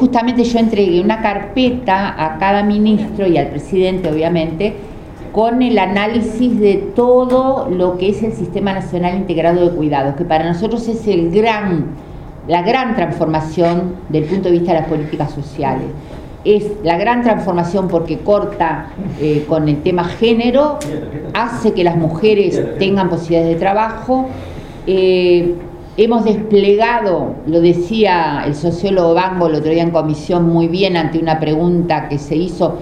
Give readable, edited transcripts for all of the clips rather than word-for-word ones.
justamente yo entregué una carpeta a cada ministro y al presidente, obviamente, con el análisis de todo lo que es el Sistema Nacional Integrado de Cuidados, que para nosotros es la gran transformación del punto de vista de las políticas sociales. Es la gran transformación porque corta con el tema género, hace que las mujeres tengan posibilidades de trabajo. Hemos desplegado, lo decía el sociólogo Bango el otro día en comisión muy bien ante una pregunta que se hizo,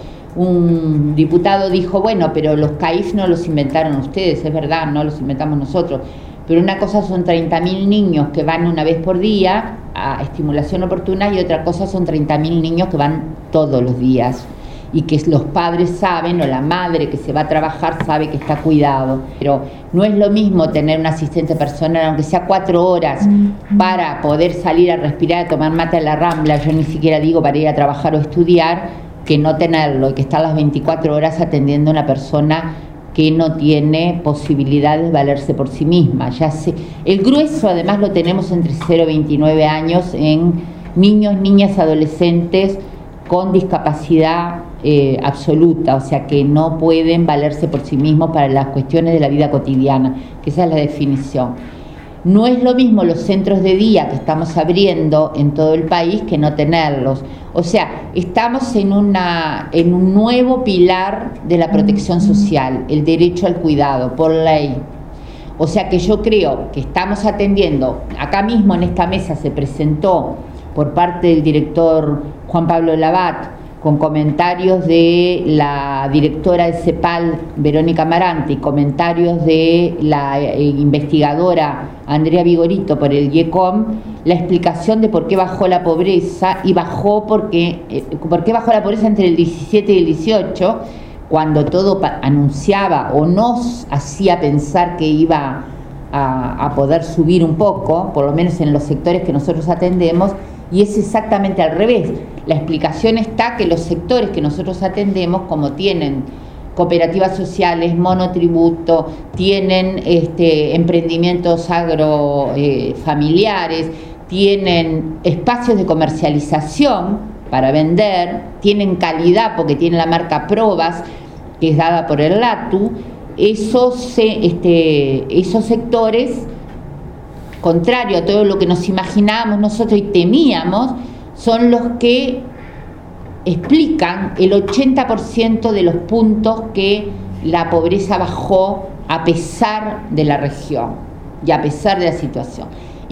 un diputado dijo, bueno, pero los CAIF no los inventaron ustedes, es verdad, no los inventamos nosotros, pero una cosa son 30.000 niños que van una vez por día a estimulación oportuna y otra cosa son 30.000 niños que van todos los días y que los padres saben o la madre que se va a trabajar sabe que está cuidado. Pero no es lo mismo tener un asistente personal, aunque sea 4 horas, para poder salir a respirar, a tomar mate a la Rambla, yo ni siquiera digo para ir a trabajar o estudiar, que no tenerlo y que estar las 24 horas atendiendo a una persona que no tiene posibilidades de valerse por sí misma. El grueso además lo tenemos entre 0 y 29 años en niños, niñas, adolescentes con discapacidad absoluta, o sea que no pueden valerse por sí mismos para las cuestiones de la vida cotidiana, que esa es la definición. No es lo mismo los centros de día que estamos abriendo en todo el país que no tenerlos. O sea, estamos en un nuevo pilar de la protección social, el derecho al cuidado, por ley. O sea que yo creo que estamos atendiendo, acá mismo en esta mesa se presentó por parte del director Juan Pablo Labat, con comentarios de la directora de CEPAL, Verónica Marante, y comentarios de la investigadora Andrea Vigorito por el IECOM, la explicación de por qué bajó la pobreza, y por qué bajó la pobreza entre el 17 y el 18, cuando todo anunciaba o nos hacía pensar que iba a poder subir un poco, por lo menos en los sectores que nosotros atendemos, y es exactamente al revés. La explicación está que los sectores que nosotros atendemos, como tienen cooperativas sociales, monotributo, tienen emprendimientos agrofamiliares, tienen espacios de comercialización para vender, tienen calidad porque tienen la marca Probas, que es dada por el LATU, esos sectores, contrario a todo lo que nos imaginábamos nosotros y temíamos, son los que explican el 80% de los puntos que la pobreza bajó a pesar de la región y a pesar de la situación.